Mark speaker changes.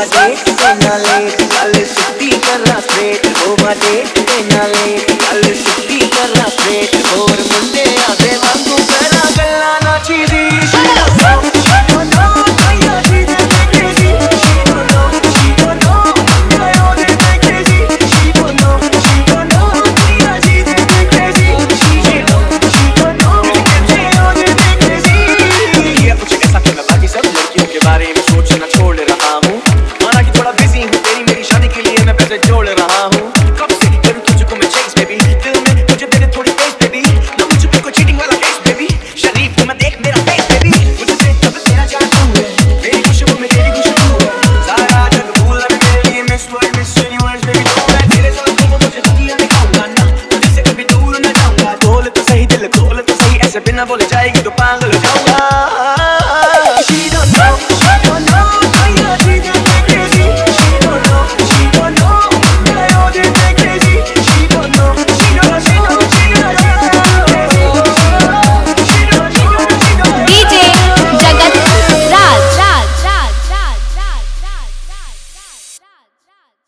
Speaker 1: बाटे नाले गल सिद्धि करना स्ट्रेट ओ बाटे नाले गल सिद्धि करना स्ट्रेट और मुंडे आगे वांगू करा गल्ला ना चीज़ी जोड़ रहा हूँ कब से करूँ तुझको मैं चेस बेबी दिल में मुझे दे दे थोड़ी स्पेस बेबी ना मुझ पे कोई चीटिंग वाला केस बेबी शरीफ को मैं देख मेरा फेस बेबी मुझे से तब तेरा जादू है मेरी खुशबू में तेरी खुशबू है सारा जग भूला मेरे लिए miss world miss universe baby तो मैं तेरे साथ हूँ मुझे दुनिया दिखाऊंगा ना तुझे से कभी दूर न जाऊंगा बोल तो सही दिल खोल तो सही ऐसे बिना बोले जाएगी तो पागल